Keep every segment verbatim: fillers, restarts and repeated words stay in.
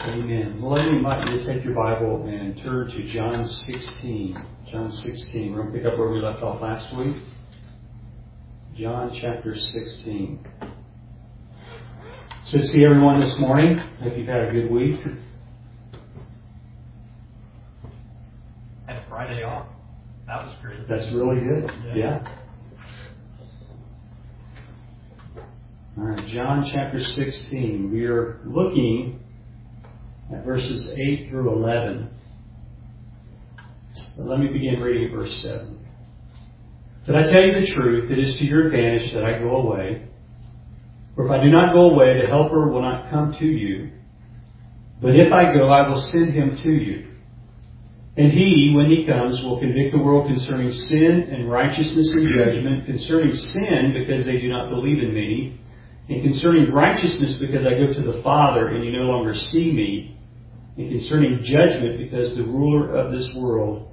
Amen. Well, let me invite you to take your Bible and turn to John sixteen. John sixteen. We're going to pick up where we left off last week. John chapter sixteen. It's good to see everyone this morning. Hope you've had a good week. Had Friday off. That was great. That's really good. Yeah. yeah. All right, John chapter sixteen. We are looking at verses eight through eleven. But let me begin reading at verse seven. But I tell you the truth, it is to your advantage that I go away. For if I do not go away, the Helper will not come to you. But if I go, I will send him to you. And he, when he comes, will convict the world concerning sin and righteousness and judgment, concerning sin because they do not believe in me, and concerning righteousness because I go to the Father and you no longer see me, and concerning judgment because the ruler of this world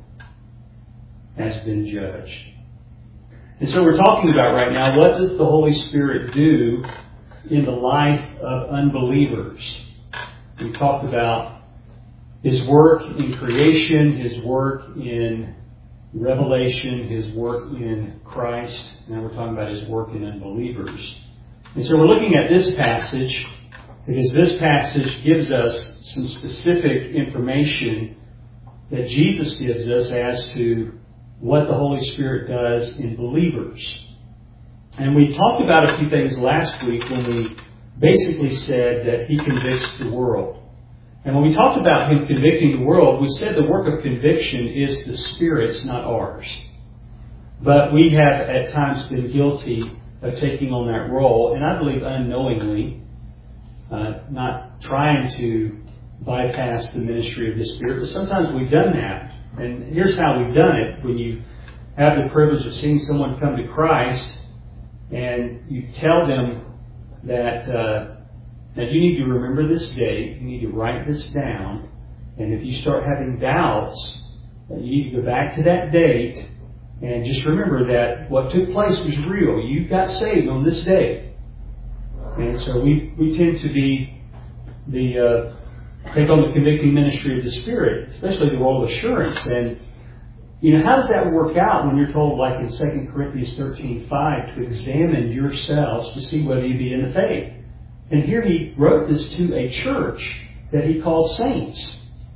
has been judged. And so we're talking about right now, what does the Holy Spirit do in the life of unbelievers? We talked about His work in creation, His work in revelation, His work in Christ. Now we're talking about His work in unbelievers. And so we're looking at this passage because this passage gives us some specific information that Jesus gives us as to what the Holy Spirit does in believers. And we talked about a few things last week when we basically said that He convicts the world. And when we talked about Him convicting the world, we said the work of conviction is the Spirit's, not ours. But we have at times been guilty of taking on that role, and I believe unknowingly, uh, not trying to bypass the ministry of the Spirit, but sometimes we've done that. And here's how we've done it. When you have the privilege of seeing someone come to Christ, and you tell them that uh, that you need to remember this date, you need to write this down, and if you start having doubts, you need to go back to that date and just remember that what took place was real. You got saved on this day. And so we, we tend to be the uh, take on the convicting ministry of the Spirit, especially the role of assurance. And you know, how does that work out when you're told, like in Second Corinthians thirteen five, to examine yourselves to see whether you be in the faith? And here he wrote this to a church that he called saints.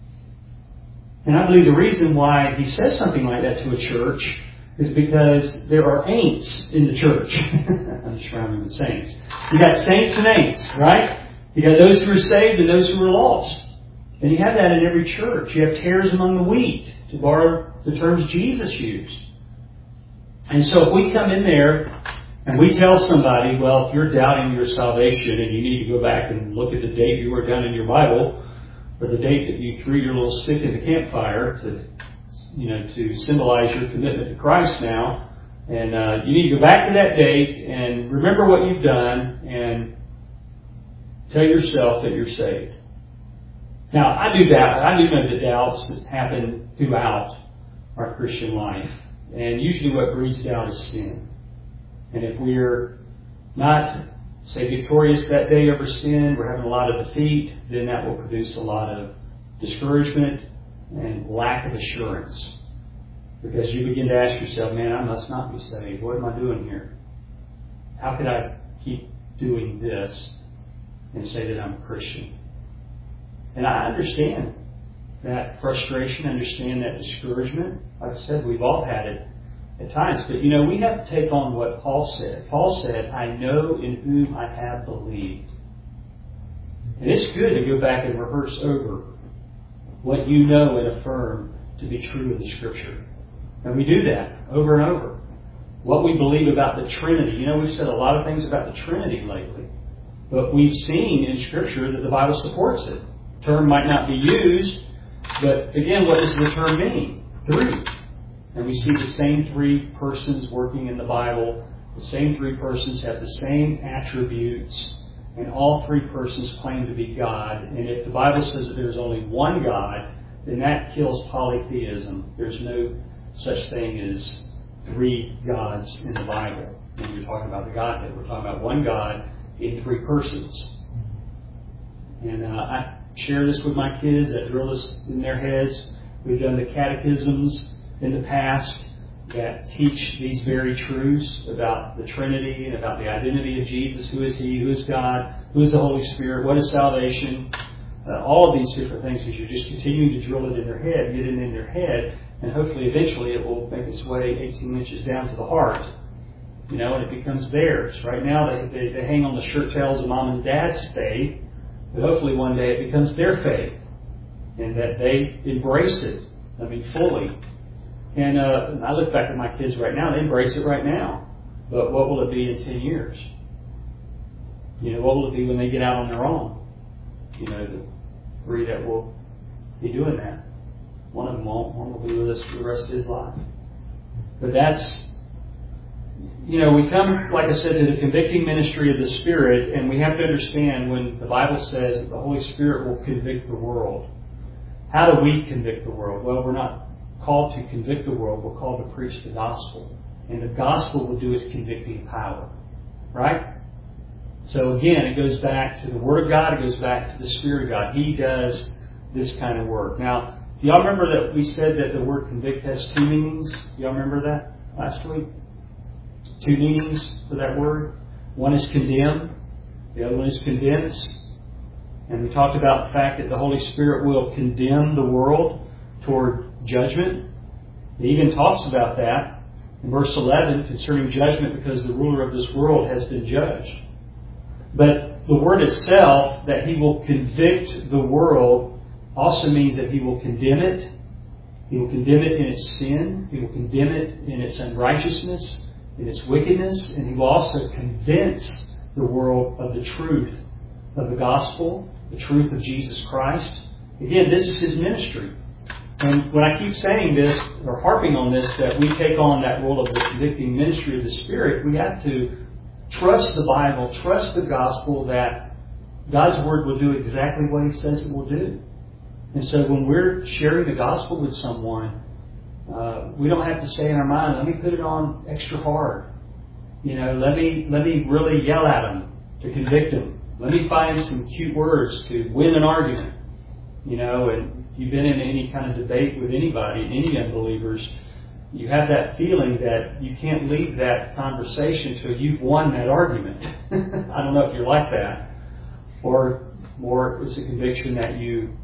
And I believe the reason why he says something like that to a church is because there are ain'ts in the church. I'm just rhyming with saints. You got saints and ain'ts, right? You got those who are saved and those who are lost. And you have that in every church. You have tares among the wheat, to borrow the terms Jesus used. And so if we come in there and we tell somebody, well, if you're doubting your salvation and you need to go back and look at the date you were down in your Bible, or the date that you threw your little stick in the campfire to, you know, to symbolize your commitment to Christ now, and uh, you need to go back to that date and remember what you've done and tell yourself that you're saved. Now, I do doubt. I do know that doubts that happen throughout our Christian life, and usually what breeds doubt is sin. And if we're not, say, victorious that day over sin, we're having a lot of defeat, then that will produce a lot of discouragement and lack of assurance. Because you begin to ask yourself, man, I must not be saved. What am I doing here? How could I keep doing this and say that I'm a Christian? And I understand that frustration, understand that discouragement. Like I said, we've all had it at times. But, you know, we have to take on what Paul said. Paul said, I know in whom I have believed. And it's good to go back and rehearse over what you know and affirm to be true of the Scripture. And we do that over and over. What we believe about the Trinity. You know, we've said a lot of things about the Trinity lately. But we've seen in Scripture that the Bible supports it. The term might not be used, but again, what does the term mean? Three. And we see the same three persons working in the Bible. The same three persons have the same attributes. And all three persons claim to be God. And if the Bible says that there's only one God, then that kills polytheism. There's no such thing as three gods in the Bible. When you're talking about the Godhead, we're talking about one God in three persons. And uh, I, share this with my kids. I drill this in their heads. We've done the catechisms in the past that teach these very truths about the Trinity and about the identity of Jesus. Who is He? Who is God? Who is the Holy Spirit? What is salvation? Uh, all of these different things, as you're just continuing to drill it in their head, get it in their head, and hopefully eventually it will make its way eighteen inches down to the heart. You know, and it becomes theirs. Right now they, they, they hang on the shirt tails of mom and dad's faith, but hopefully one day it becomes their faith, and that they embrace it, I mean, fully. And uh, I look back at my kids right now, they embrace it right now. But what will it be in ten years? You know, what will it be when they get out on their own? You know, the three that will be doing that. One of them won't. One will be with us for the rest of his life. But that's, you know, we come, like I said, to the convicting ministry of the Spirit, and we have to understand when the Bible says that the Holy Spirit will convict the world. How do we convict the world? Well, we're not called to convict the world. We're called to preach the gospel. And the gospel will do its convicting power. Right? So again, it goes back to the Word of God. It goes back to the Spirit of God. He does this kind of work. Now, do y'all remember that we said that the word convict has two meanings? Do y'all remember that last week? Two meanings for that word. One is condemn. The other one is convince. And we talked about the fact that the Holy Spirit will condemn the world toward judgment. It even talks about that in verse eleven concerning judgment because the ruler of this world has been judged. But the word itself, that He will convict the world, also means that He will condemn it. He will condemn it in its sin. He will condemn it in its unrighteousness, in its wickedness. And He will also convince the world of the truth of the gospel, the truth of Jesus Christ. Again, this is His ministry. And when I keep saying this, or harping on this, that we take on that role of the convicting ministry of the Spirit, we have to trust the Bible, trust the gospel that God's Word will do exactly what He says it will do. And so when we're sharing the gospel with someone, uh, we don't have to say in our mind, let me put it on extra hard. You know, let me let me really yell at them to convict them. Let me find some cute words to win an argument. You know, and if you've been in any kind of debate with anybody, any unbelievers, you have that feeling that you can't leave that conversation until you've won that argument. I don't know if you're like that. Or more, it's a conviction that you,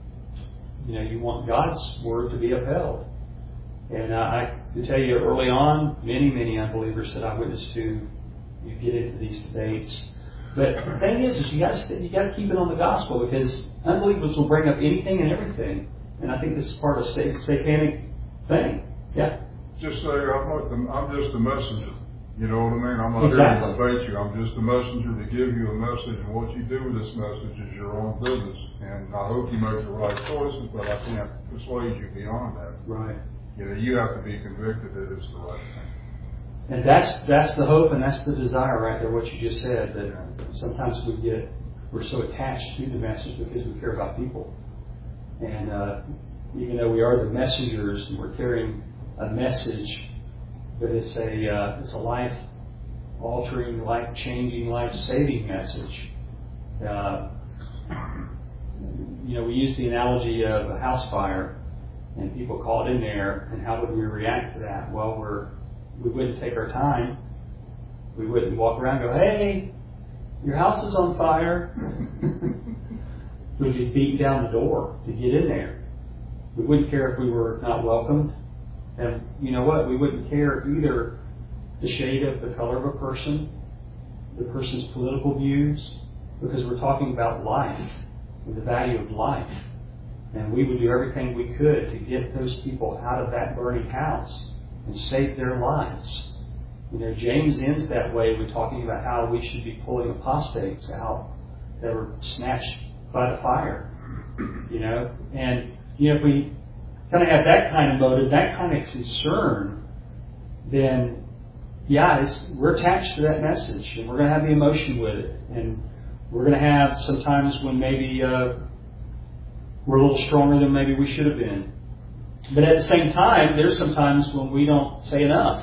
you know, you want God's Word to be upheld. And uh, I can tell you early on, many, many unbelievers that I witnessed to, you get into these debates. But the thing is, is you got to you got to keep it on the gospel, because unbelievers will bring up anything and everything, and I think this is part of a satanic thing. Yeah. Just say I'm not the, I'm just a messenger. You know what I mean? I'm not exactly. here to debate you. I'm just a messenger to give you a message, and what you do with this message is your own business. And I hope you make the right choices, but I can't persuade you beyond that. Right. You know, you have to be convicted that it's the right thing. And that's that's the hope and that's the desire right there, what you just said, that sometimes we get, we're so attached to the message because we care about people. And uh, even though we are the messengers and we're carrying a message, but it's a uh, it's a life-altering, life-changing, life-saving message. Uh, you know, we use the analogy of a house fire, and people caught in there, and how would we react to that? Well, we're we wouldn't take our time. We wouldn't walk around and go, hey, your house is on fire. We'd be beating down the door to get in there. We wouldn't care if we were not welcomed. And you know what? We wouldn't care either the shade of the color of a person, the person's political views, because we're talking about life and the value of life. And we would do everything we could to get those people out of that burning house and save their lives. You know, James ends that way with talking about how we should be pulling apostates out that were snatched by the fire. You know, and you know, if we kind of have that kind of motive, that kind of concern, then yeah, it's, we're attached to that message, and we're going to have the emotion with it, and we're going to have sometimes when maybe uh, we're a little stronger than maybe we should have been. But at the same time, there's some times when we don't say enough.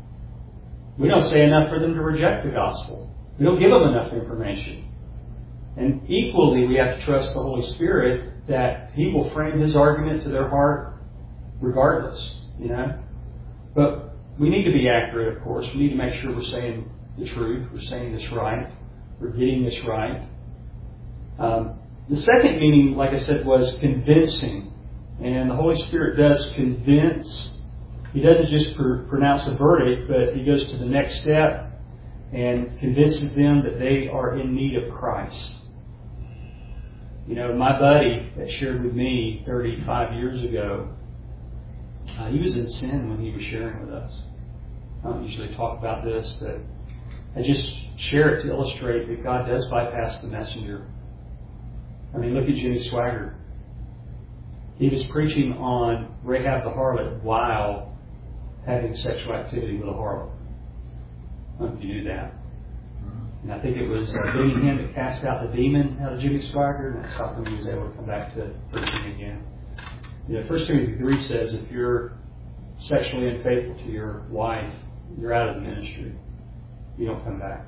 We don't say enough for them to reject the gospel. We don't give them enough information. And equally, we have to trust the Holy Spirit that He will frame His argument to their heart regardless, you know. But we need to be accurate, of course. We need to make sure we're saying the truth, we're saying this right, we're getting this right. Um, the second meaning, like I said, was convincing. And the Holy Spirit does convince. He doesn't just pr- pronounce a verdict, but He goes to the next step and convinces them that they are in need of Christ. You know, my buddy that shared with me thirty-five years ago, uh, he was in sin when he was sharing with us. I don't usually talk about this, but I just share it to illustrate that God does bypass the messenger. I mean, look at Jimmy Swaggart. He was preaching on Rahab the harlot while having sexual activity with a harlot. I don't know if you knew that. And I think it was uh, Benny Hinn that cast out the demon out of Jimmy Swaggart, and that's how come he was able to come back to preaching again. You know, First Timothy three says if you're sexually unfaithful to your wife, you're out of the ministry. You don't come back.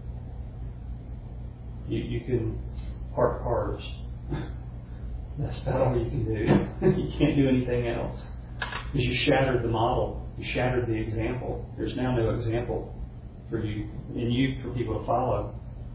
You, you can park cars. That's about all you can do. You can't do anything else. Because you shattered the model. You shattered the example. There's now no example for you and you for people to follow.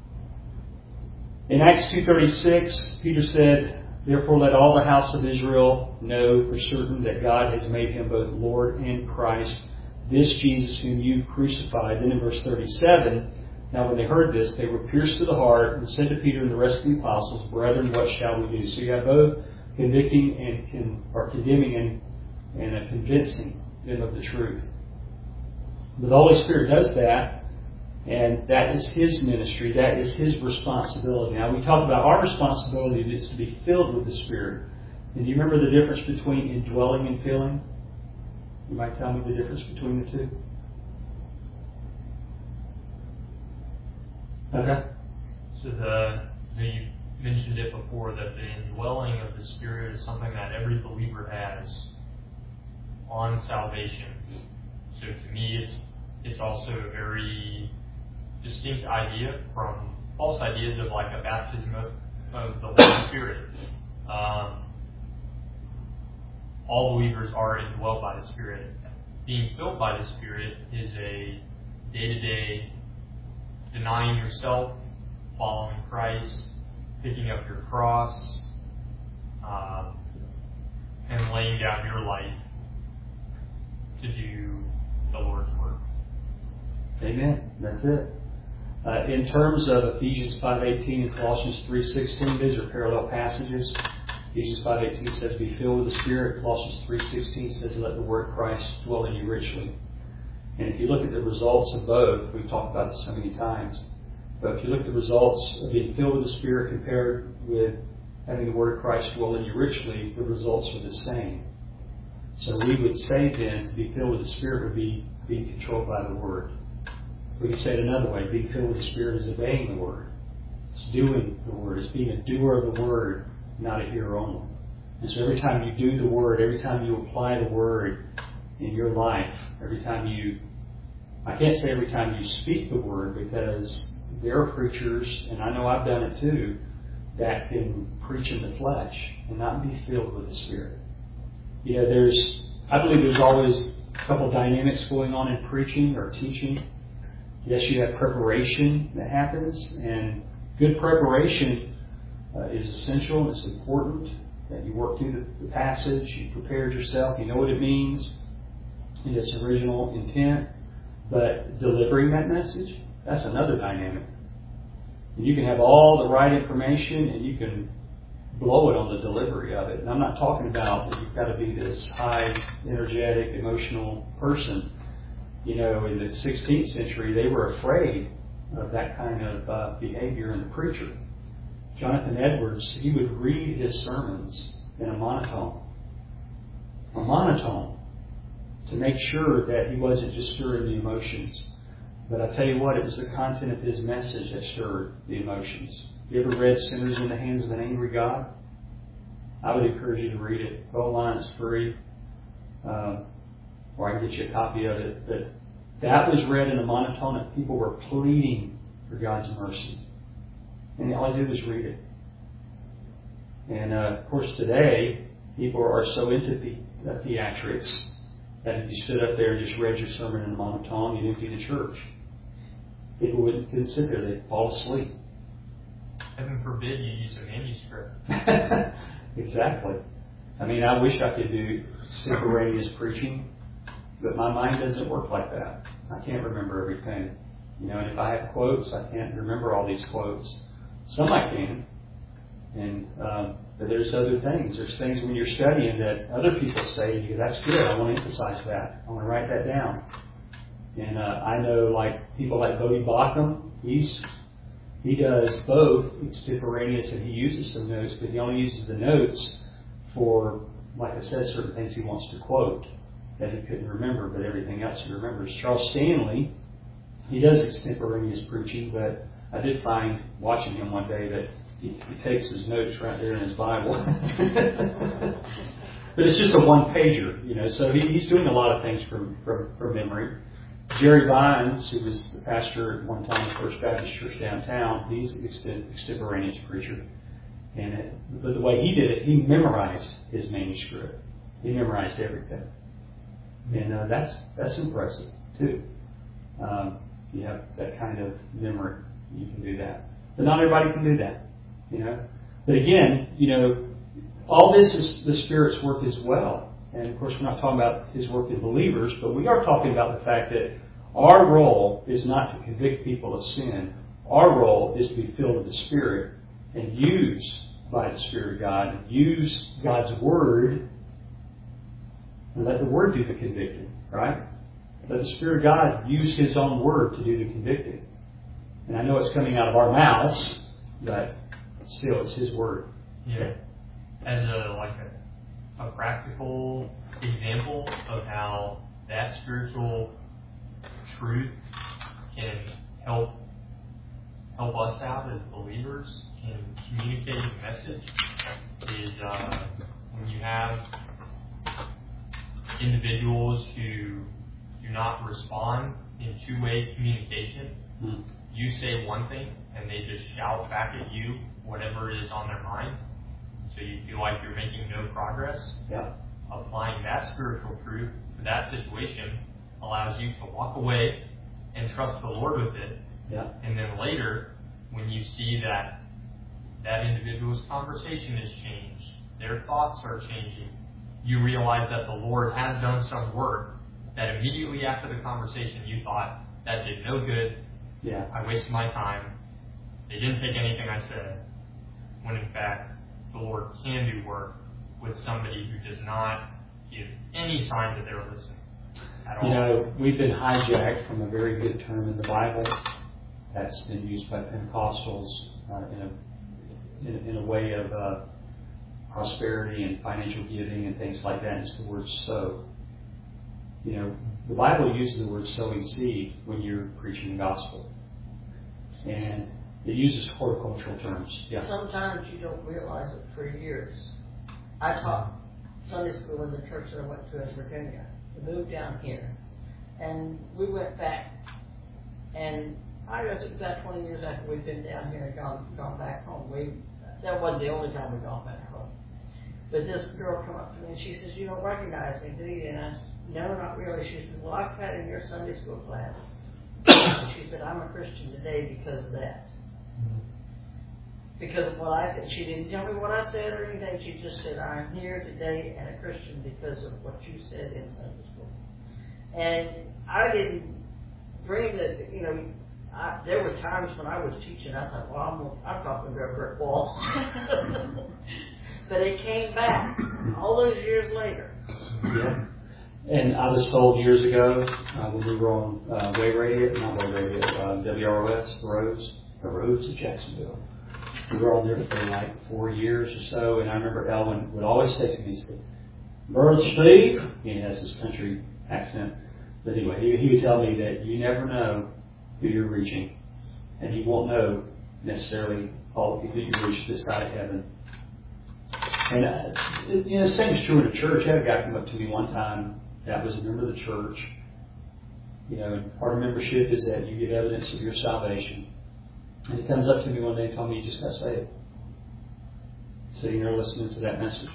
In Acts two thirty-six, Peter said, "Therefore let all the house of Israel know for certain that God has made Him both Lord and Christ, this Jesus whom you crucified." Then in verse thirty-seven, now when they heard this, they were pierced to the heart and said to Peter and the rest of the apostles, "Brethren, what shall we do?" So you have both convicting and con, or condemning and, and a convincing them of the truth. But the Holy Spirit does that, and that is His ministry. That is His responsibility. Now we talk about our responsibility is to be filled with the Spirit. And do you remember the difference between indwelling and filling? You might tell me the difference between the two. Okay. So the, you mentioned it before that the indwelling of the Spirit is something that every believer has on salvation. So to me, it's it's also a very distinct idea from false ideas of like a baptism of, of the Holy Spirit. Um, all believers are indwelled by the Spirit. Being filled by the Spirit is a day-to-day denying yourself, following Christ, picking up your cross, um, and laying down your life to do the Lord's work. Amen. That's it. Uh, in terms of Ephesians five eighteen and Colossians three sixteen, these are parallel passages. Ephesians five eighteen says, "Be filled with the Spirit." Colossians three sixteen says, "Let the word of Christ dwell in you richly." And if you look at the results of both, we've talked about this so many times, but if you look at the results of being filled with the Spirit compared with having the word of Christ dwell in you richly, the results are the same. So we would say then, to be filled with the Spirit would be being controlled by the Word. We could say it another way. Being filled with the Spirit is obeying the Word. It's doing the Word. It's being a doer of the Word, not a hearer only. And so every time you do the Word, every time you apply the Word in your life, every time you, I can't say every time you speak the Word, because there are preachers, and I know I've done it too, that can preach in the flesh and not be filled with the Spirit. You know, there's, I believe there's always a couple dynamics going on in preaching or teaching. Yes, you have preparation that happens, and good preparation uh, is essential and it's important that you work through the, the passage, you prepared yourself, you know what it means in its original intent, but delivering that message, that's another dynamic. And you can have all the right information and you can blow it on the delivery of it. And I'm not talking about that you've got to be this high, energetic, emotional person. You know, in the sixteenth century, they were afraid of that kind of uh, behavior in the preacher. Jonathan Edwards, he would read his sermons in a monotone. A monotone. To make sure that he wasn't just stirring the emotions. But I tell you what, it was the content of his message that stirred the emotions. You ever read Sinners in the Hands of an Angry God? I would encourage you to read it. Go online, it's free. Uh, or I can get you a copy of it. But that was read in a monotone and people were pleading for God's mercy. And all I did was read it. And uh, of course today, people are so into the, the theatrics that if you stood up there and just read your sermon in a monotone, you'd empty the church. People wouldn't couldn't sit there, they'd fall asleep. Heaven forbid you use a manuscript. Exactly. I mean, I wish I could do extemporaneous preaching, but my mind doesn't work like that. I can't remember everything. You know, and if I have quotes, I can't remember all these quotes. Some I can. And um, but there's other things. There's things when you're studying that other people say, you go, that's good, I want to emphasize that. I want to write that down. And uh, I know, like, people like Bodie Baucham, he's he does both extemporaneous and he uses some notes, but he only uses the notes for, like I said, certain things he wants to quote that he couldn't remember, but everything else he remembers. Charles Stanley, he does extemporaneous preaching, but I did find, watching him one day, that he, he takes his notes right there in his Bible. But it's just a one-pager, you know, so he, he's doing a lot of things from, from, from memory. Jerry Vines, who was the pastor at one time at First Baptist Church downtown, he's an extemporaneous preacher. And it, but the way he did it, he memorized his manuscript. He memorized everything. And uh, that's that's impressive, too. Um, you have that kind of memory, you can do that. But not everybody can do that, you know. But again, you know, all this is the Spirit's work as well. And of course, we're not talking about His work in believers, but we are talking about the fact that our role is not to convict people of sin. Our role is to be filled with the Spirit and used by the Spirit of God, and use God's Word, and let the Word do the convicting, right? Let the Spirit of God use His own Word to do the convicting. And I know it's coming out of our mouths, but still, it's His Word. Yeah. As a, like a, a practical example of how that spiritual truth can help help us out as believers in communicating the message is uh, when you have individuals who do not respond in two-way communication. Mm. You say one thing and they just shout back at you whatever is on their mind, so you feel like you're making no progress. Yeah. Applying that spiritual truth to that situation allows you to walk away and trust the Lord with it. Yeah. And then later, when you see that that individual's conversation has changed, their thoughts are changing, you realize that the Lord has done some work that immediately after the conversation you thought, that did no good, yeah. I wasted my time, they didn't take anything I said, when in fact the Lord can do work with somebody who does not give any sign that they're listening at all. You know, we've been hijacked from a very good term in the Bible that's been used by Pentecostals uh, in a in, in a way of uh, prosperity and financial giving and things like that. It's the word sow. You know, the Bible uses the word sowing seed when you're preaching the gospel, and it uses horticultural terms. Yeah. Sometimes you don't realize it for years. I taught Sunday school in the church that I went to in Virginia. We moved down here, and we went back, and I guess it was about twenty years after we'd been down here and gone gone back home. We that wasn't the only time we gone back home. But this girl come up to me and she says, "You don't recognize me, do you?" And I said, "No, not really." She says, "Well, I sat in your Sunday school class." She said, "I'm a Christian today because of that." Because of what I said. She didn't tell me what I said or anything. She just said, "I'm here today and a Christian because of what you said in Sunday school." And I didn't bring the, you know, I, there were times when I was teaching, I thought, well, I'm, I'm talking to a brick wall. But it came back all those years later. Yeah. And I was told years ago, uh, when we were on uh, Wave Radio, not Wave Radio, uh, W R O S, the roads, the roads of Jacksonville. We were on there for like four years or so, and I remember Elwin would always say to me, he said, "Brother Steve," he has his country accent, but anyway, he, he would tell me that you never know who you're reaching, and you won't know necessarily all the people you reach this side of heaven. And uh, you know, the same is true in a church. I had a guy come up to me one time that was a member of the church. You know, part of membership is that you give evidence of your salvation. And he comes up to me one day and told me, you just got saved. Sitting there listening to that message.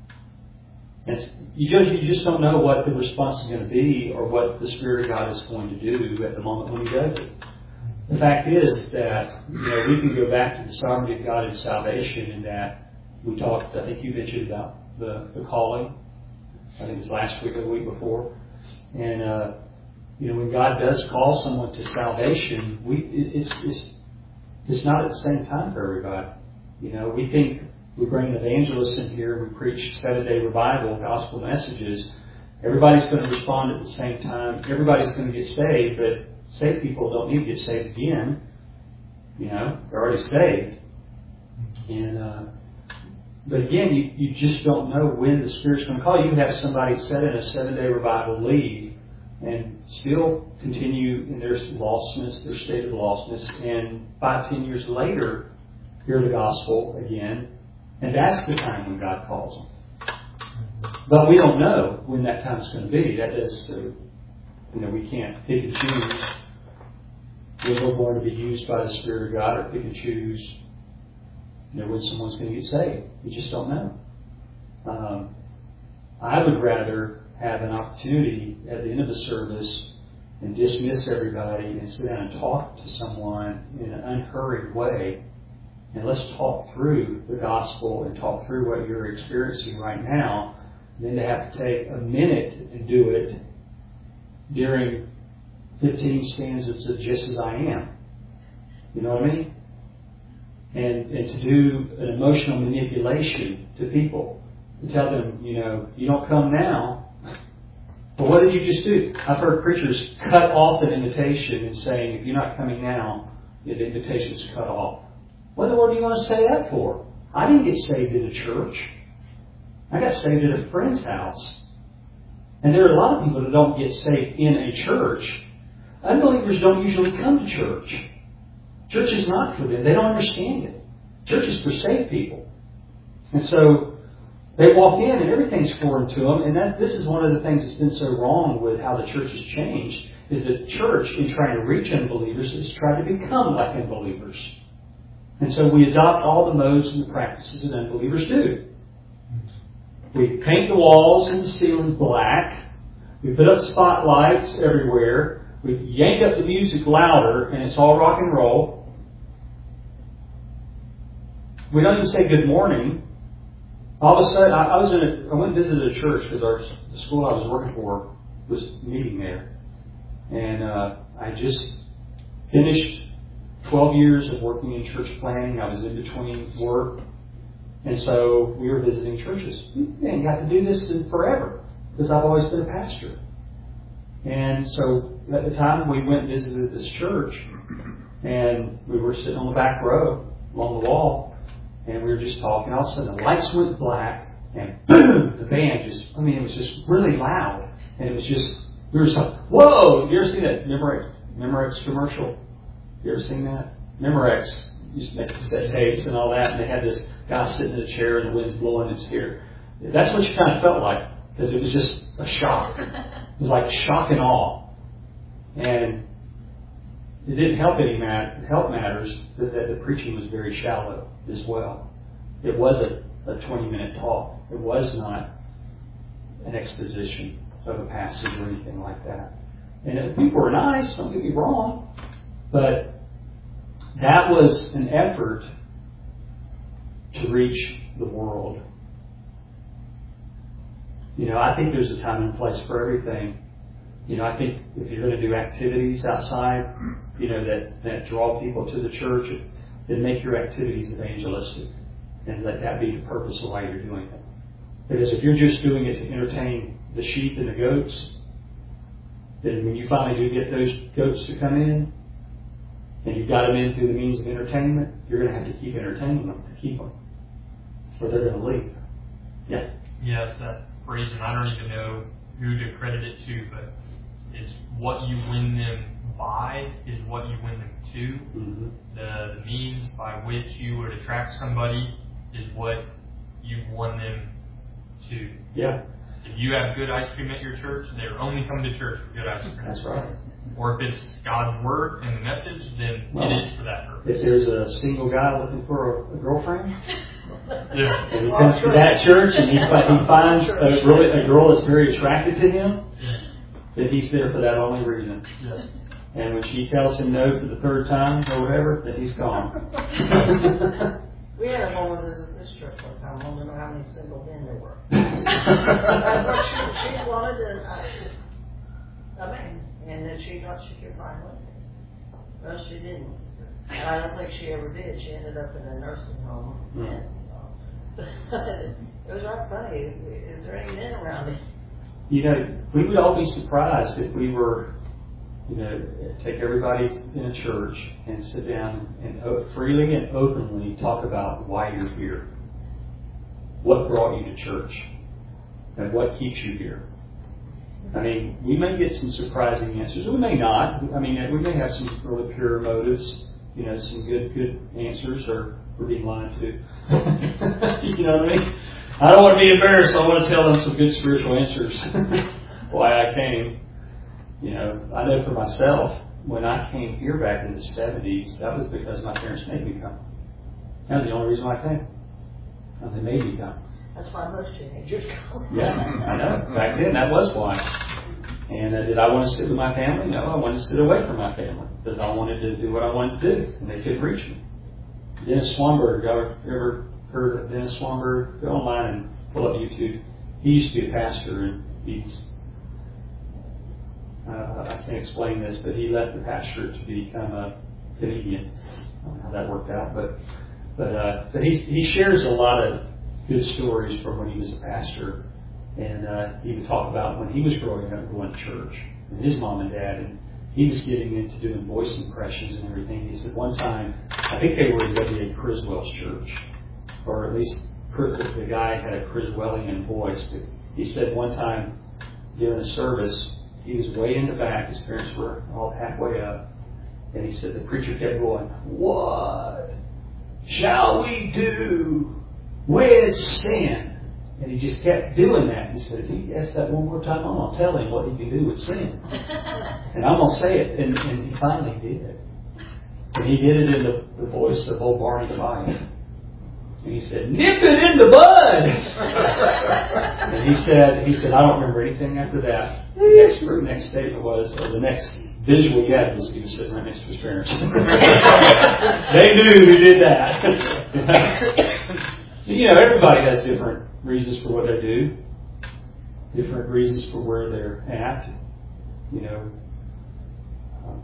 And it's, you, just, you just don't know what the response is going to be or what the Spirit of God is going to do at the moment when He does it. The fact is that, you know, we can go back to the sovereignty of God in salvation, in that we talked, I think you mentioned about the, the calling. I think it was last week or the week before. And, uh, you know, when God does call someone to salvation, we it, it's, it's it's not at the same time for everybody. You know, we think we bring an evangelist in here, we preach seven-day revival, gospel messages. Everybody's going to respond at the same time. Everybody's going to get saved, but saved people don't need to get saved again. You know, they're already saved. And uh, but again, you, you just don't know when the Spirit's going to call. You can have somebody set in a seven-day revival leave and still continue in their lostness, their state of lostness, and five, ten years later hear the gospel again, and that's the time when God calls them. But we don't know when that time's going to be. That is, uh, you know, we can't pick and choose when we're going to be used by the Spirit of God, or pick and choose, you know, when someone's going to get saved. We just don't know. Um, I would rather have an opportunity at the end of the service and dismiss everybody and sit down and talk to someone in an unhurried way, and let's talk through the gospel and talk through what you're experiencing right now, than to have to take a minute and do it during fifteen stanzas of Just As I Am. You know what I mean? And and to do an emotional manipulation to people, to tell them, you know, you don't come now. But what did you just do? I've heard preachers cut off an invitation and saying, if you're not coming now, the invitation's cut off. What in the world do you want to say that for? I didn't get saved in a church. I got saved at a friend's house. And there are a lot of people that don't get saved in a church. Unbelievers don't usually come to church. Church is not for them. They don't understand it. Church is for saved people. And so they walk in and everything's foreign to them. And that this is one of the things that's been so wrong with how the church has changed, is that church, in trying to reach unbelievers, has tried to become like unbelievers. And so we adopt all the modes and the practices that unbelievers do. We paint the walls and the ceiling black. We put up spotlights everywhere. We yank up the music louder, and it's all rock and roll. We don't even say good morning. All of a sudden, I, I was in a, I went and visited a church because our the school I was working for was meeting there, and uh, I just finished twelve years of working in church planning. I was in between work. And so we were visiting churches. We ain't got to do this in forever because I've always been a pastor. And so at the time we went and visited this church, and we were sitting on the back row along the wall, and we were just talking. All of a sudden the lights went black, and boom, the band just, I mean, it was just really loud. And it was just, we were just like, whoa! You ever seen that Memorex, Memorex commercial? You ever seen that? Memorex used to make cassette tapes and all that, and they had this guy sitting in a chair and the wind's blowing in his ear. That's what you kind of felt like, because it was just a shock. It was like shock and awe. And it didn't help any mat- help matters that, that the preaching was very shallow as well. It wasn't a twenty-minute talk. It was not an exposition of a passage or anything like that. And the people were nice, don't get me wrong, but that was an effort to reach the world. You know, I think there's a time and place for everything. You know, I think if you're going to do activities outside, you know, that, that draw people to the church, then make your activities evangelistic. And let that be the purpose of why you're doing it. Because if you're just doing it to entertain the sheep and the goats, then when you finally do get those goats to come in, and you've got them in through the means of entertainment, you're going to have to keep entertaining them to keep them, or they're going to leave. Yeah. Yeah, it's that phrase, and I don't even know who to credit it to, but it's what you win them by is what you win them to. Mm-hmm. The, the means by which you would attract somebody is what you've won them to. Yeah. If you have good ice cream at your church, they're only coming to church for good ice cream. That's right. Or if it's God's Word and the message, then Well, it is for that purpose. If there's a single guy looking for a, a girlfriend, Yeah. and he comes to that church and he, he finds a, really, a girl that's very attracted to him, then he's there for that only reason. Yeah. And when she tells him no for the third time or whatever, then he's gone. We had a woman visit this church one time. I don't know how many single men there were. That's what she, she wanted, and I, I mean, and then she thought she could find one. No, she didn't. And I don't think she ever did. She ended up in a nursing home. Mm. And, uh, it was right funny. Is there any men around it? You know, we would all be surprised if we were, you know, take everybody in a church and sit down and freely and openly talk about why you're here. What brought you to church? And what keeps you here? I mean, we may get some surprising answers. We may not. I mean, we may have some really pure motives, you know, some good, good answers, or we're being lied to. You know what I mean? I don't want to be embarrassed. I want to tell them some good spiritual answers. Why I came. You know, I know for myself, when I came here back in the seventies, that was because my parents made me come. That was the only reason why I came. Well, they made me come. That's why most teenagers come. Yeah, I know. Back then, that was why. And uh, did I want to sit with my family? No, I wanted to sit away from my family because I wanted to do what I wanted to do, and they couldn't reach me. Dennis Swanberg, y'all ever heard of Dennis Swanberg? Go online and pull up YouTube. He used to be a pastor, and he's Uh, I can't explain this, but he left the pastorate to become a comedian. I don't know how that worked out, but but uh, but he he shares a lot of good stories from when he was a pastor, and uh, he would talk about when he was growing up going to church and his mom and dad, and he was getting into doing voice impressions and everything. He said one time, I think they were in W A Criswell's church, or at least the guy had a Criswellian voice. But he said one time during a service, he was way in the back. His parents were all halfway up. And he said the preacher kept going, "What shall we do with sin?" And he just kept doing that. He said, if he asks that one more time, I'm going to tell him what he can do with sin. And I'm going to say it. And, and he finally did. And he did it in the, the voice of old Barney Fife. And he said, "Nip it in the bud." And he said, he said, I don't remember anything after that. The next, the next statement was, or the next visual he had was he was sitting right next to his parents. They knew who did that. You know, everybody has different reasons for what they do, different reasons for where they're at. You know, um,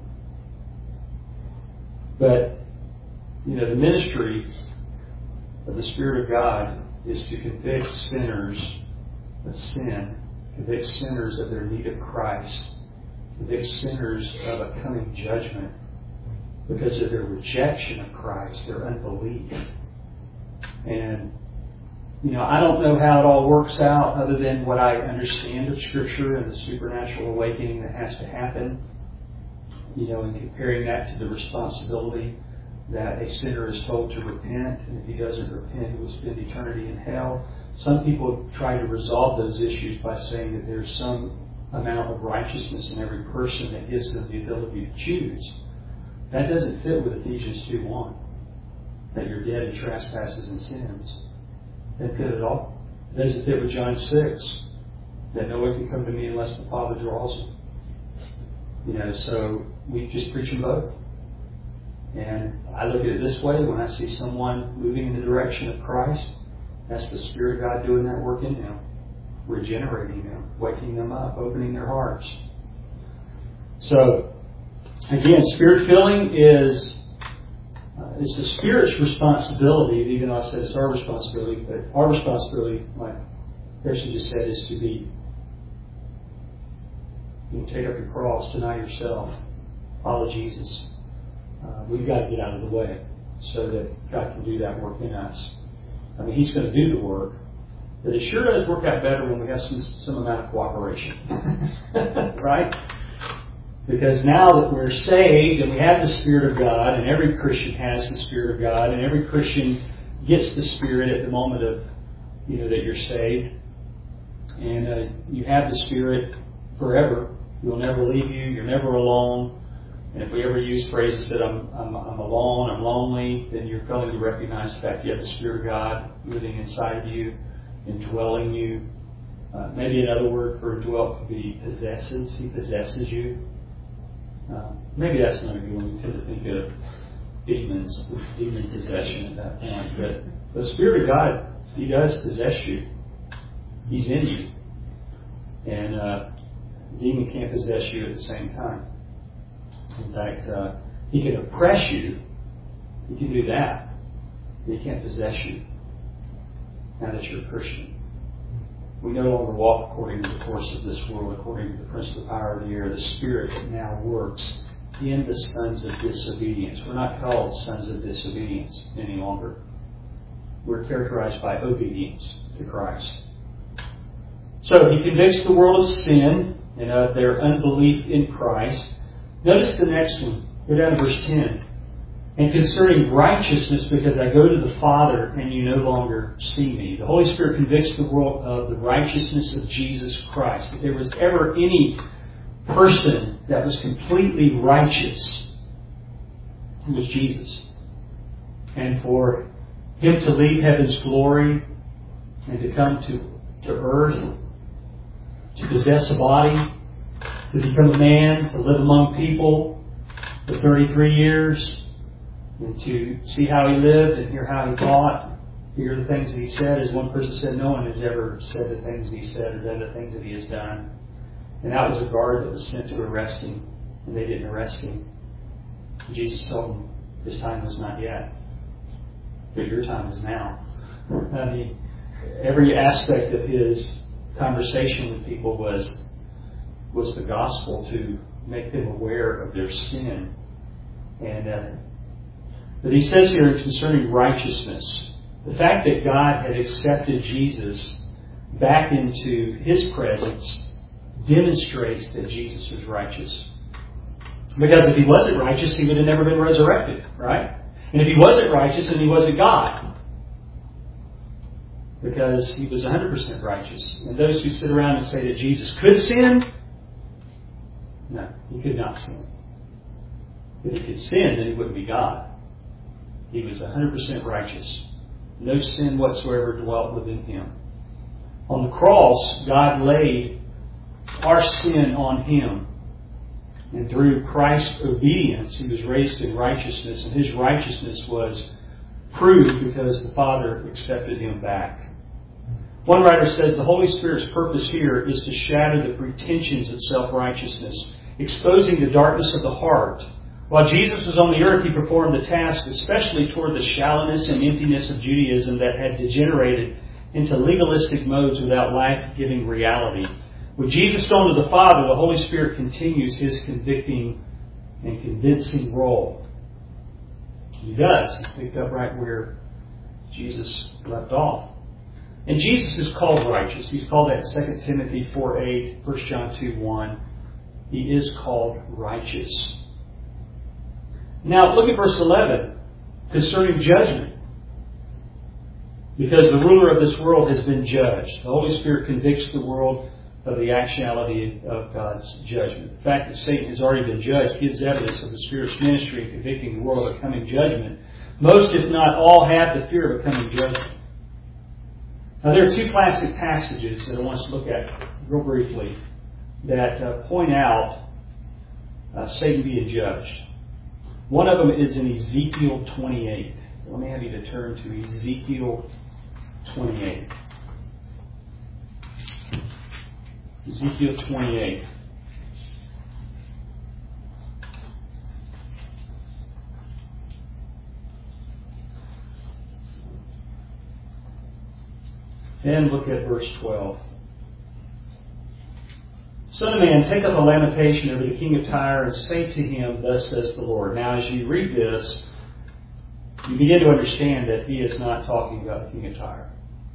but you know, the ministry of the Spirit of God is to convict sinners of sin, convict sinners of their need of Christ, convict sinners of a coming judgment because of their rejection of Christ, their unbelief. And, you know, I don't know how it all works out other than what I understand of Scripture and the supernatural awakening that has to happen, you know, and comparing that to the responsibility that a sinner is told to repent, and if he doesn't repent, he will spend eternity in hell. Some people try to resolve those issues by saying that there's some amount of righteousness in every person that gives them the ability to choose. That doesn't fit with Ephesians two one, that you're dead in trespasses and sins. That doesn't fit at all. It doesn't fit with John six, that no one can come to me unless the Father draws them. You know, so we just preach them both. And I look at it this way: when I see someone moving in the direction of Christ, that's the Spirit of God doing that work in them, regenerating them, waking them up, opening their hearts. So, again, Spirit filling is uh, it's the Spirit's responsibility, even though I said it's our responsibility, but our responsibility, like Kirsten just said, is to be, you know, take up your cross, deny yourself, follow Jesus. Uh, we've got to get out of the way so that God can do that work in us. I mean, He's going to do the work, but it sure does work out better when we have some, some amount of cooperation. Right? Because now that we're saved and we have the Spirit of God, and every Christian has the Spirit of God, and every Christian gets the Spirit at the moment of, you know, that you're saved, and uh, you have the Spirit forever. He will never leave you. You're never alone. And if we ever use phrases that I'm, I'm, I'm alone, I'm lonely, then you're going to recognize the fact you have the Spirit of God living inside of you, indwelling you. Uh, maybe another word for dwell could be possesses. He possesses you. Uh, maybe that's not a good one. We tend to think of demons, demon possession at that point. But the Spirit of God, He does possess you. He's in you. And uh, the demon can't possess you at the same time. In fact, uh, he can oppress you. He can do that. But he can't possess you now that you're a Christian. We no longer walk according to the course of this world, according to the prince of the power of the air, the spirit that now works in the sons of disobedience. We're not called sons of disobedience any longer. We're characterized by obedience to Christ. So he convicts the world of sin and of their unbelief in Christ. Notice the next one. Go down to verse ten. And concerning righteousness, because I go to the Father and you no longer see me. The Holy Spirit convicts the world of the righteousness of Jesus Christ. If there was ever any person that was completely righteous, it was Jesus. And for Him to leave heaven's glory and to come to, to earth, to possess a body, to become a man, to live among people for thirty-three years, and to see how He lived and hear how He taught, hear the things that He said. As one person said, no one has ever said the things that He said or done the things that He has done. And that was a guard that was sent to arrest Him, and they didn't arrest Him. And Jesus told them, His time was not yet, but your time is now. I mean, every aspect of His conversation with people was was the gospel to make them aware of their sin. And uh, but he says here concerning righteousness, the fact that God had accepted Jesus back into His presence demonstrates that Jesus was righteous. Because if He wasn't righteous, He would have never been resurrected, right? And if He wasn't righteous, then He wasn't God. Because He was one hundred percent righteous. And those who sit around and say that Jesus could sin, no, He could not sin. If He could sin, then He wouldn't be God. He was one hundred percent righteous. No sin whatsoever dwelt within Him. On the cross, God laid our sin on Him. And through Christ's obedience, He was raised in righteousness. And His righteousness was proved because the Father accepted Him back. One writer says the Holy Spirit's purpose here is to shatter the pretensions of self-righteousness, exposing the darkness of the heart. While Jesus was on the earth, He performed the task especially toward the shallowness and emptiness of Judaism that had degenerated into legalistic modes without life-giving reality. With Jesus gone to the Father, the Holy Spirit continues His convicting and convincing role. He does. He picked up right where Jesus left off. And Jesus is called righteous. He's called that in Second Timothy four eight, First John two one. He is called righteous. Now, look at verse eleven concerning judgment. Because the ruler of this world has been judged. The Holy Spirit convicts the world of the actuality of God's judgment. The fact that Satan has already been judged gives evidence of the Spirit's ministry in convicting the world of coming judgment. Most, if not all, have the fear of a coming judgment. Now, there are two classic passages that I want us to look at real briefly that uh, point out uh, Satan being judged. One of them is in Ezekiel twenty-eight. So let me have you to turn to Ezekiel twenty-eight. Ezekiel twenty-eight. And look at verse twelve. Son of man, take up a lamentation over the king of Tyre and say to him, thus says the Lord. Now, as you read this, you begin to understand that he is not talking about the king of Tyre.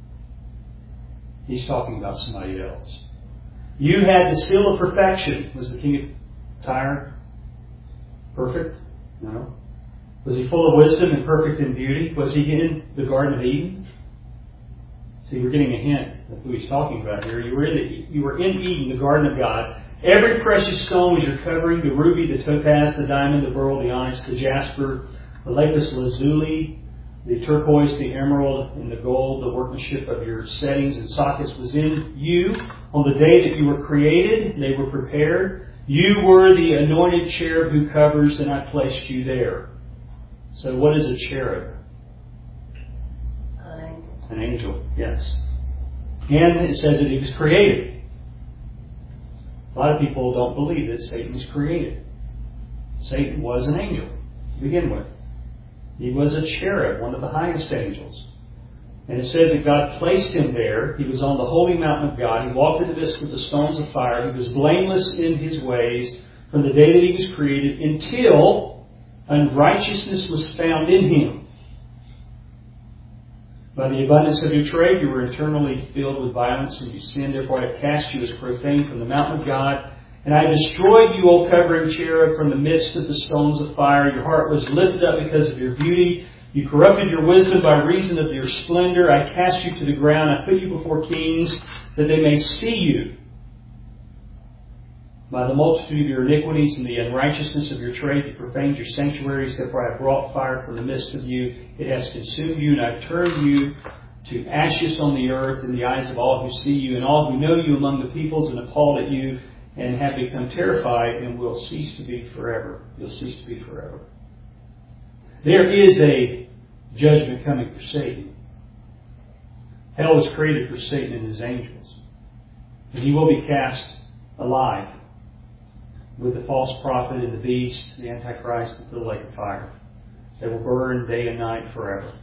He's talking about somebody else. You had the seal of perfection. Was the king of Tyre perfect? No. Was he full of wisdom and perfect in beauty? Was he in the Garden of Eden? See, we're getting a hint of who he's talking about here. You were in, the, you were in Eden, the garden of God, Every precious stone was your covering, the ruby, the topaz, the diamond, the beryl, the onyx, the jasper, the lapis lazuli, the turquoise, the emerald, and the gold. The workmanship of your settings and sockets was in you. On the day that you were created, they were prepared. You were the anointed cherub who covers, and I placed you there. So what is a cherub? An angel. An angel, yes. And it says that he was created. A lot of people don't believe that Satan was created. Satan was an angel to begin with. He was a cherub, one of the highest angels. And it says that God placed him there. He was on the holy mountain of God. He walked in the midst of the stones of fire. He was blameless in his ways from the day that he was created until unrighteousness was found in him. By the abundance of your trade, you were eternally filled with violence, and you sinned. Therefore, I have cast you as profane from the mountain of God. And I have destroyed you, O covering cherub, from the midst of the stones of fire. Your heart was lifted up because of your beauty. You corrupted your wisdom by reason of your splendor. I cast you to the ground. I put you before kings, that they may see you. By the multitude of your iniquities and the unrighteousness of your trade, you profaned your sanctuaries. Therefore I have brought fire from the midst of you. It has consumed you, and I have turned you to ashes on the earth in the eyes of all who see you, and all who know you among the peoples, and appalled at you, and have become terrified, and will cease to be forever. You'll cease to be forever. There is a judgment coming for Satan. Hell was created for Satan and his angels. And he will be cast alive with the false prophet and the beast, the Antichrist, into the lake of fire. They will burn day and night forever.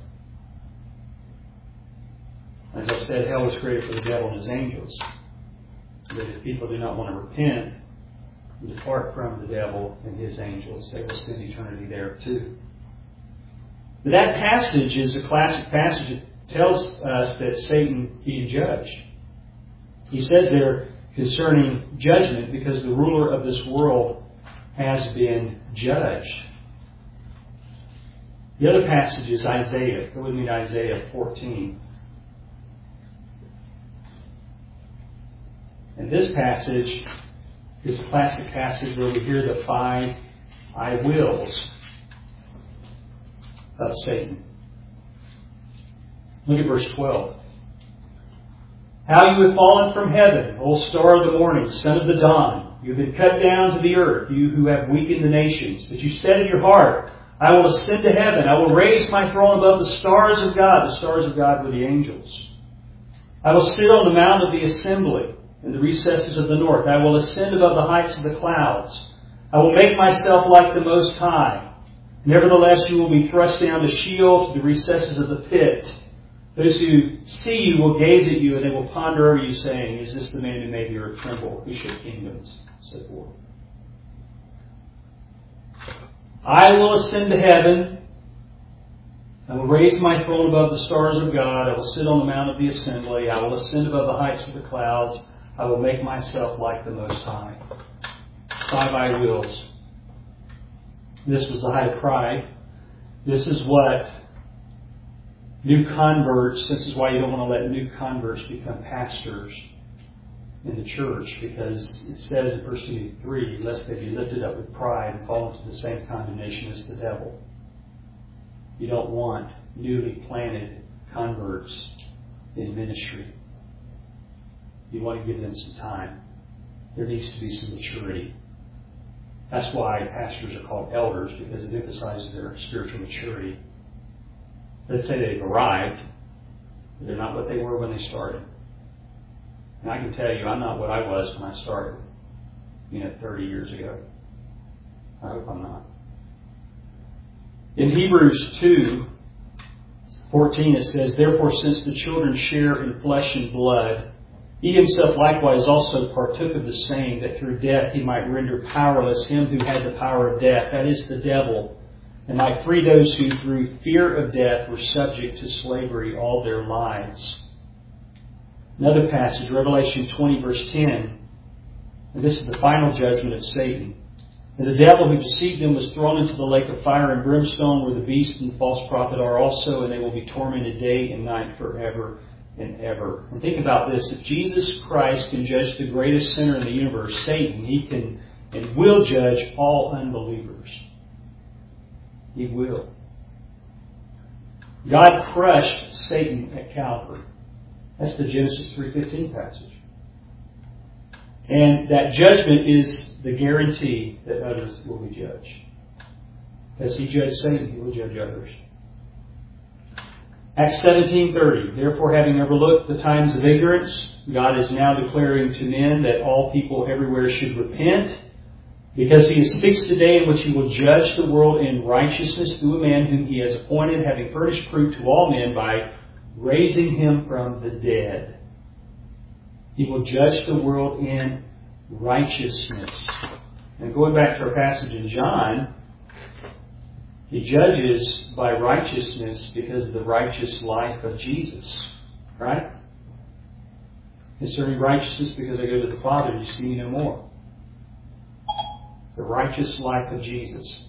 As I said, hell was created for the devil and his angels. But if people do not want to repent and depart from the devil and his angels, they will spend eternity there too. But that passage is a classic passage. It tells us that Satan being judged. He says there concerning judgment, because the ruler of this world has been judged. The other passage is Isaiah. Go with me to Isaiah fourteen. And this passage is a classic passage where we hear the five I wills of Satan. Look at verse twelve. How you have fallen from heaven, O star of the morning, son of the dawn. You have been cut down to the earth, you who have weakened the nations. But you said in your heart, I will ascend to heaven. I will raise my throne above the stars of God. The stars of God were the angels. I will sit on the mount of the assembly in the recesses of the north. I will ascend above the heights of the clouds. I will make myself like the Most High. Nevertheless, you will be thrust down to Sheol, to the recesses of the pit. Those who see you will gaze at you, and they will ponder over you, saying, is this the man who made the earth tremble, who shook kingdoms? So forth. I will ascend to heaven. I will raise my throne above the stars of God. I will sit on the mount of the assembly. I will ascend above the heights of the clouds. I will make myself like the Most High. Five I wills. This was the high pride. This is what new converts, this is why you don't want to let new converts become pastors in the church, because it says in First Timothy three, lest they be lifted up with pride and fall into the same condemnation as the devil. You don't want newly planted converts in ministry. You want to give them some time. There needs to be some maturity. That's why pastors are called elders, because it emphasizes their spiritual maturity. Let's say they've arrived, but they're not what they were when they started. And I can tell you, I'm not what I was when I started, you know, thirty years ago. I hope I'm not. In Hebrews two fourteen it says, therefore, since the children share in flesh and blood, he himself likewise also partook of the same, that through death he might render powerless him who had the power of death, that is, the devil, and might free those who through fear of death were subject to slavery all their lives. Another passage, Revelation twenty, verse ten. And this is the final judgment of Satan. And the devil who deceived them was thrown into the lake of fire and brimstone, where the beast and the false prophet are also, and they will be tormented day and night forever and ever. And think about this. If Jesus Christ can judge the greatest sinner in the universe, Satan, He can and will judge all unbelievers. He will. God crushed Satan at Calvary. That's the Genesis three fifteen passage. And that judgment is the guarantee that others will be judged. As He judged Satan, He will judge others. Acts seventeen thirty. Therefore, having overlooked the times of ignorance, God is now declaring to men that all people everywhere should repent, because He has fixed the day in which He will judge the world in righteousness through a man whom He has appointed, having furnished proof to all men by raising Him from the dead. He will judge the world in righteousness. And going back to our passage in John, He judges by righteousness because of the righteous life of Jesus. Right? Concerning righteousness, because I go to the Father, you see me no more. The righteous life of Jesus.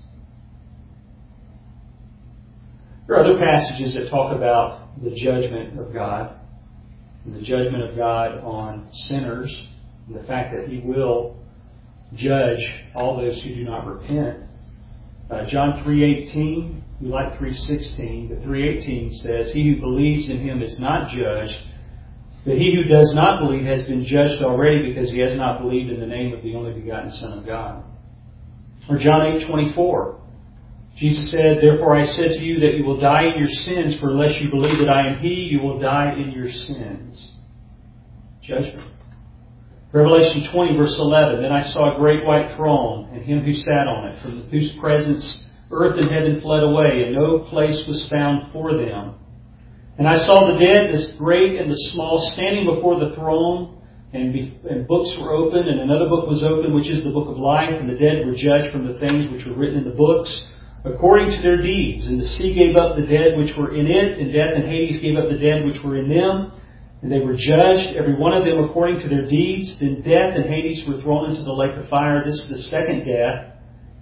There are other passages that talk about the judgment of God, and the judgment of God on sinners, and the fact that He will judge all those who do not repent. Uh, John three eighteen, we like three sixteen, but three eighteen says, He who believes in Him is not judged, but he who does not believe has been judged already because he has not believed in the name of the only begotten Son of God. Or John eight twenty-four. Jesus said, Therefore I said to you that you will die in your sins, for unless you believe that I am He, you will die in your sins. Judgment. Revelation twenty, verse eleven. Then I saw a great white throne, and Him who sat on it, from whose presence earth and heaven fled away, and no place was found for them. And I saw the dead, the great and the small, standing before the throne, and, be, and books were opened, and another book was opened, which is the book of life, and the dead were judged from the things which were written in the books, according to their deeds. And the sea gave up the dead which were in it, and death and Hades gave up the dead which were in them. And they were judged, every one of them according to their deeds. Then death and Hades were thrown into the lake of fire. This is the second death,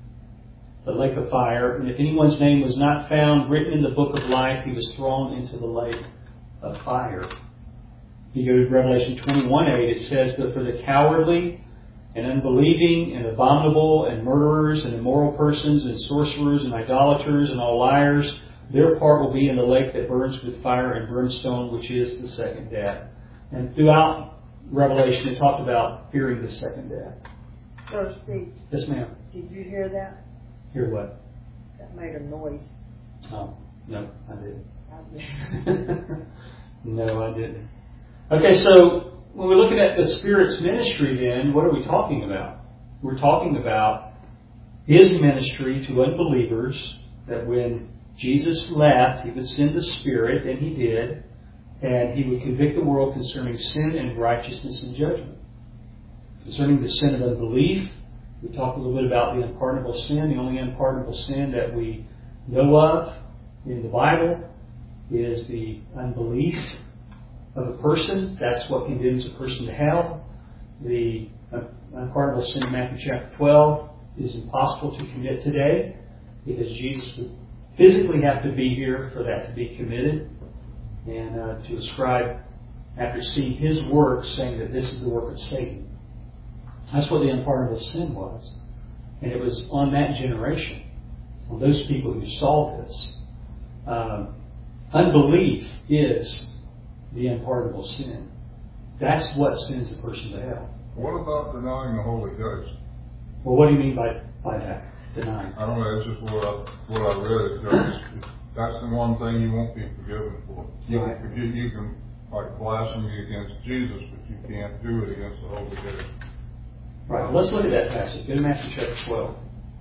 the lake of fire. And if anyone's name was not found written in the book of life, he was thrown into the lake of fire. If you go to Revelation twenty-one eight, it says, But for the cowardly and unbelieving and abominable and murderers and immoral persons and sorcerers and idolaters and all liars, their part will be in the lake that burns with fire and brimstone, which is the second death. And throughout Revelation, it talked about fearing the second death. So, Steve. Yes, ma'am. Did you hear that? Hear what? That made a noise. Oh, no, I didn't. I did. No, I didn't. Okay, so when we're looking at the Spirit's ministry, then, what are we talking about? We're talking about His ministry to unbelievers, that when Jesus left, He would send the Spirit, and He did, and He would convict the world concerning sin and righteousness and judgment. Concerning the sin of unbelief, we talked a little bit about the unpardonable sin. The only unpardonable sin that we know of in the Bible is the unbelief of a person. That's what condemns a person to hell. The unpardonable sin in Matthew chapter twelve is impossible to commit today because Jesus would physically have to be here for that to be committed, and uh, to ascribe, after seeing His work, saying that this is the work of Satan. That's what the unpardonable sin was. And it was on that generation, on those people who saw this. Um, unbelief is the unpardonable sin. That's what sends a person to hell. What about denying the Holy Ghost? Well, what do you mean by, by that? Denying? I don't know, it's just what I, what I read. It's just, that's the one thing you won't be forgiven for. You Right. can forgive, you can like blasphemy against Jesus, but you can't do it against the Holy Ghost. Right, well, let's look at that passage. Go to Matthew chapter twelve.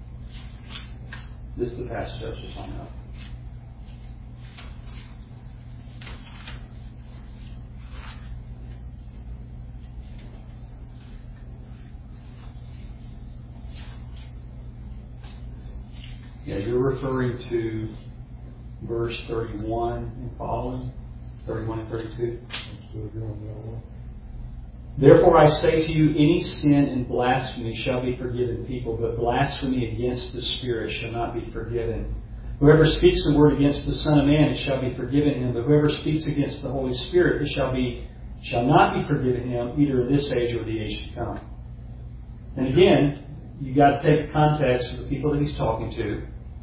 This is the passage I was just talking about. Yeah, you're referring to verse thirty-one and following, thirty-one and thirty-two. I'm still doing that one. Therefore I say to you, any sin and blasphemy shall be forgiven people, but blasphemy against the Spirit shall not be forgiven. Whoever speaks the word against the Son of Man, it shall be forgiven him. But whoever speaks against the Holy Spirit, it shall be shall not be forgiven him, either in this age or the age to come. And again, you got to take the context of the people that he's talking to.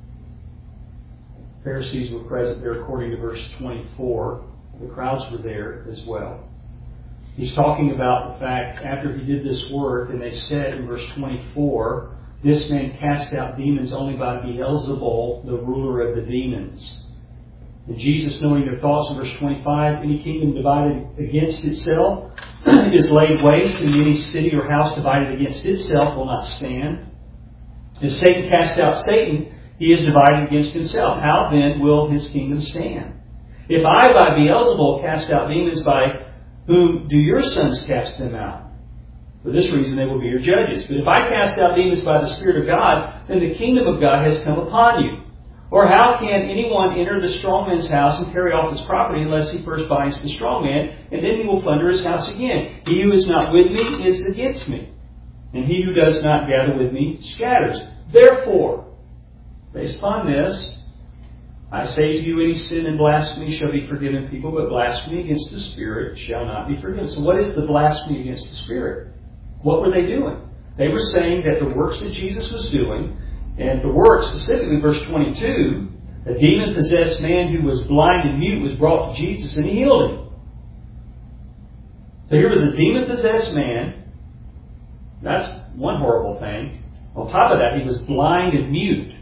Pharisees were present there according to verse twenty-four. The crowds were there as well. He's talking about the fact after he did this work, and they said in verse twenty-four, this man cast out demons only by Beelzebul, the ruler of the demons. And Jesus, knowing their thoughts in verse twenty-five, any kingdom divided against itself is laid waste, and any city or house divided against itself will not stand. If Satan cast out Satan, he is divided against himself. How then will his kingdom stand? If I by Beelzebul cast out demons, by whom do your sons cast them out? For this reason they will be your judges. But if I cast out demons by the Spirit of God, then the kingdom of God has come upon you. Or how can anyone enter the strong man's house and carry off his property unless he first binds the strong man, and then he will plunder his house again? He who is not with me is against me, and he who does not gather with me scatters. Therefore, based upon this, I say to you, any sin and blasphemy shall be forgiven people, but blasphemy against the Spirit shall not be forgiven. So what is the blasphemy against the Spirit? What were they doing? They were saying that the works that Jesus was doing, and the works, specifically verse twenty-two, a demon-possessed man who was blind and mute was brought to Jesus and he healed him. So here was a demon-possessed man. That's one horrible thing. On top of that, he was blind and mute.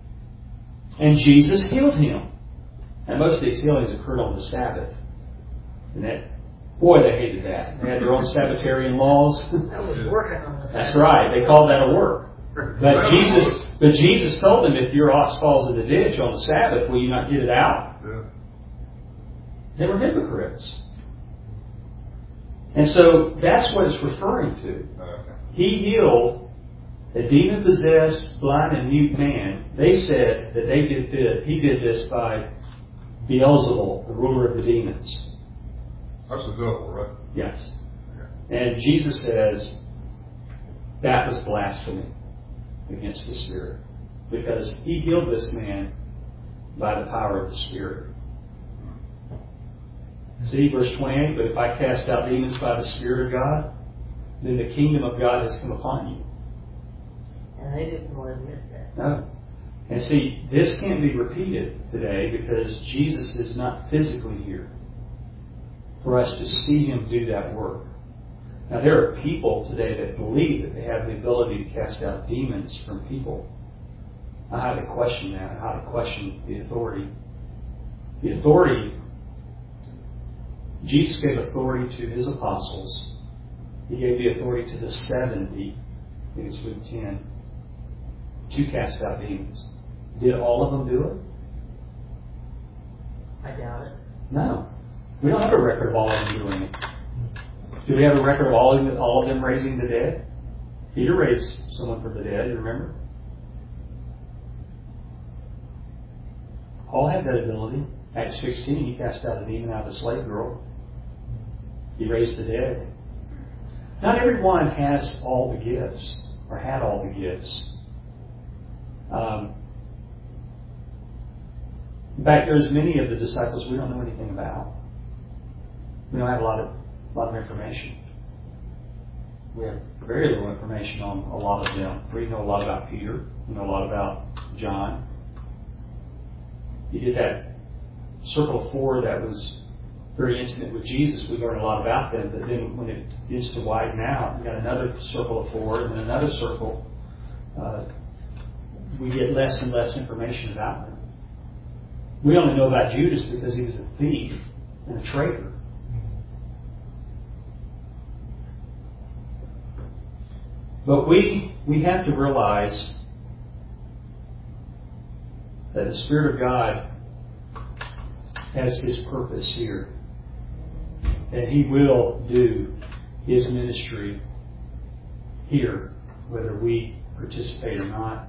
And Jesus healed him. And most of these healings occurred on the Sabbath. And that, boy, they hated that. They had their own Sabbatarian laws. I was working on this. That's right. They called that a work. But Jesus, but Jesus told them, if your ox falls in the ditch on the Sabbath, will you not get it out? Yeah. They were hypocrites. And so that's what it's referring to. Okay. He healed a demon-possessed, blind and mute man. They said that they did this. He did this by Beelzebul, the ruler of the demons. That's the devil, right? Yes. And Jesus says that was blasphemy against the Spirit, because he healed this man by the power of the Spirit. See, verse twenty-eight, but if I cast out demons by the Spirit of God, then the kingdom of God has come upon you. And they didn't want to admit that. No. And see, this can't be repeated today because Jesus is not physically here for us to see him do that work. Now, there are people today that believe that they have the ability to cast out demons from people. I have to question that. I have to question the authority. The authority, Jesus gave authority to his apostles. He gave the authority to the seventy, I think it's Luke ten, to cast out demons. Did all of them do it? I doubt it. No. We don't have a record of all of them doing it. Do we have a record of all of them, all of them raising the dead? Peter raised someone from the dead, you remember? Paul had that ability. Acts sixteen, he cast out a demon out of a slave girl. He raised the dead. Not everyone has all the gifts, or had all the gifts. Um, in fact, there's many of the disciples we don't know anything about. We don't have a lot of a lot of information. We have very little information on a lot of them. We know a lot about Peter. We know a lot about John. You did that circle of four that was very intimate with Jesus. We learned a lot about them. But then when it gets to widen out, we got another circle of four and then another circle. Uh, we get less and less information about them. We only know about Judas because he was a thief and a traitor. But we we have to realize that the Spirit of God has His purpose here. And He will do His ministry here, whether we participate or not,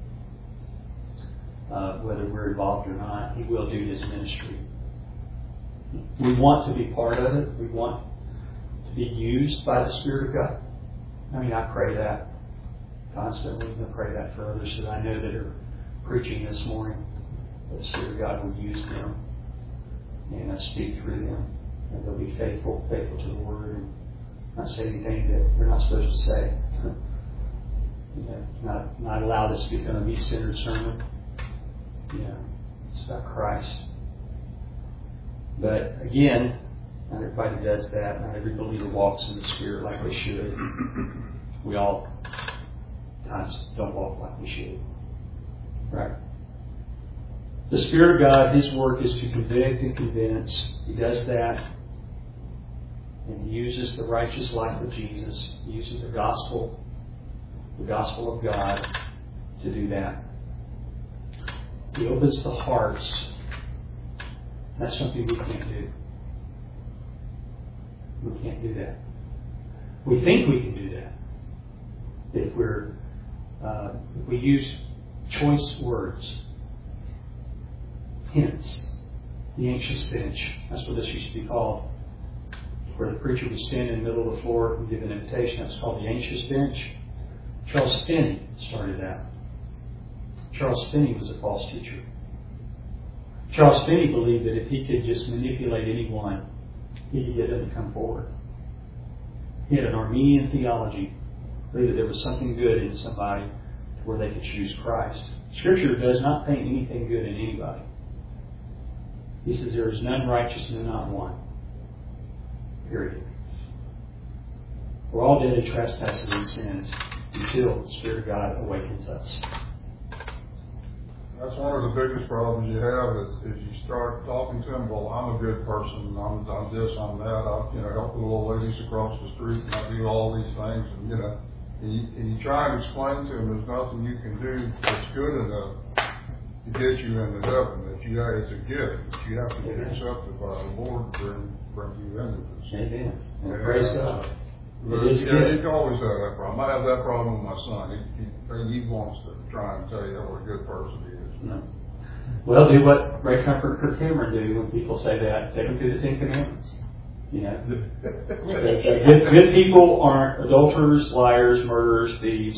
uh, whether we're involved or not. He will do His ministry. We want to be part of it. We want to be used by the Spirit of God. I mean, I pray that constantly. I pray that for others that I know that are preaching this morning. that the Spirit of God will use them and uh, speak through them. And they'll be faithful, faithful to the Word, and not say anything that they're not supposed to say. You know, not not allow this to become a me-centered sermon. You know, it's about Christ. But again, not everybody does that. Not every believer walks in the Spirit like they should. We all times don't walk like we should. Right? The Spirit of God, His work is to convict and convince. He does that. And He uses the righteous life of Jesus. He uses the gospel, the gospel of God, to do that. He opens the hearts. That's something we can't do. We can't do that. We think we can do that. If we're, uh, if we use choice words, hints, the anxious bench. That's what this used to be called. Where the preacher would stand in the middle of the floor and give an invitation. That was called the anxious bench. Charles Finney started that. Charles Finney was a false teacher. Charles Finney believed that if he could just manipulate anyone, he could get them to come forward. He had an Armenian theology, believed that there was something good in somebody where they could choose Christ. Scripture does not paint anything good in anybody. He says there is none righteous, no, not one. Period. We're all dead in trespasses and sins until the Spirit of God awakens us. That's one of the biggest problems you have is, is you start talking to them, well, I'm a good person, I'm, I'm this, I'm that, I you know, help the little ladies across the street, and I do all these things, and you know, and you, and you try and explain to them there's nothing you can do that's good enough to get you into heaven, that you have, it's a gift, that you have to get accepted by the Lord to bring, bring you into this. Amen. And Yeah. praise God. But, It is yeah, good. you can always have that problem. I have that problem with my son. He, he, he wants to try and tell you what a good person he is. No. Well, do what Ray Comfort and Kirk Cameron do when people say that. Take them through the Ten Commandments. You know, good, good people aren't adulterers, liars, murderers, thieves.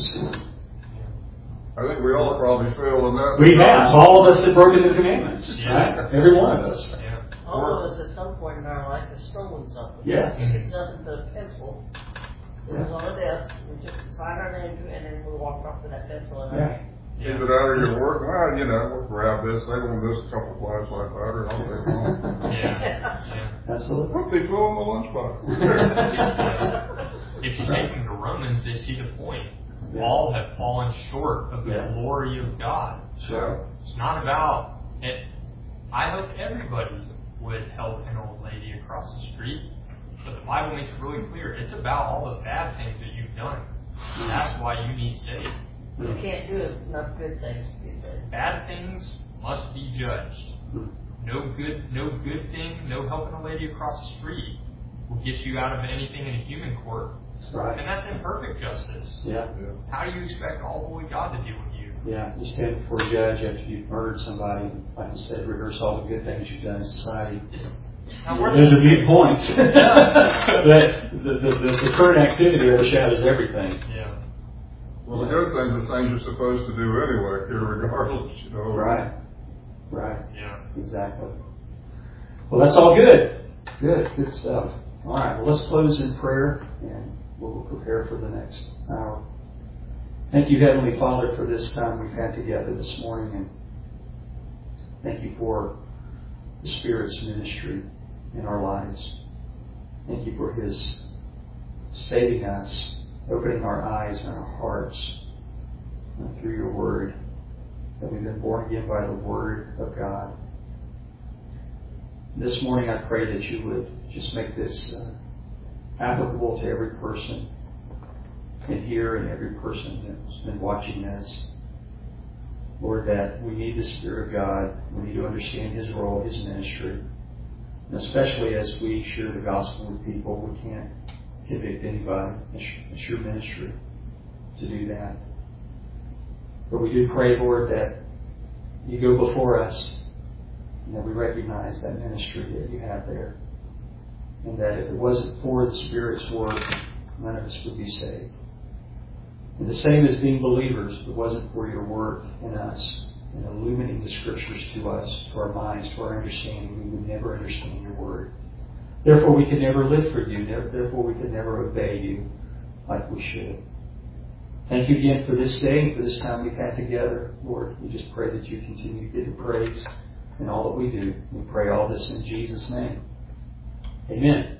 I think we all probably fail in that. We have. All of us have broken the commandments. Yeah. Right? Every one of us. Yeah. All of us at some point in our life have stolen something. Yes. It's nothing but a pencil. It was Yeah. on a desk. We just signed our name to it, and then we walked off with that pencil in our Yeah. hand. Is it out of your work? Well, you know, we'll grab this. They want this a couple flashlight batteries. I'll take one. Yeah. Yeah. Absolutely. What they throw in the lunchbox? If you take them to Romans, they see the point. Yeah. All have fallen short of the Yeah. glory of God. Sure. It's not about it. I hope everybody would help an old lady across the street, but the Bible makes it really clear. It's about all the bad things that you've done. That's why you need saved. You can't do enough good things to be saved. Bad things must be judged. No good, no good thing, no helping a lady across the street will get you out of anything in a human court. That's right. And that's imperfect justice. Yeah. Yeah. How do you expect all holy God to deal with you? Yeah. You stand before a judge after you've murdered somebody, and like I said, rehearse all the good things you've done in society. Now, where Those are big points. But the, the, the, the current activity overshadows everything. Yeah. Well, the good things are things you're supposed to do anyway, irregardless, you know. Right. Right. Yeah. Exactly. Well, that's all good. Good. Good stuff. All right. Well, let's close in prayer, and we'll prepare for the next hour. Thank you, Heavenly Father, for this time we've had together this morning, and thank you for the Spirit's ministry in our lives. Thank you for His saving us, opening our eyes and our hearts uh, through your Word, that we've been born again by the Word of God. This morning I pray that you would just make this uh, applicable to every person in here and every person that's been watching this. Lord, that we need the Spirit of God. We need to understand His role, His ministry. And especially as we share the gospel with people, we can't convict anybody. It's your ministry to do that. But we do pray, Lord, that you go before us and that we recognize that ministry that you have there. And that if it wasn't for the Spirit's work, none of us would be saved. And the same as being believers, if it wasn't for your work in us, and illuminating the Scriptures to us, to our minds, to our understanding, we would never understand your Word. Therefore, we could never live for you. Therefore, we could never obey you like we should. Thank you again for this day and for this time we've had together. Lord, we just pray that you continue to give the praise in all that we do. We pray all this in Jesus' name. Amen.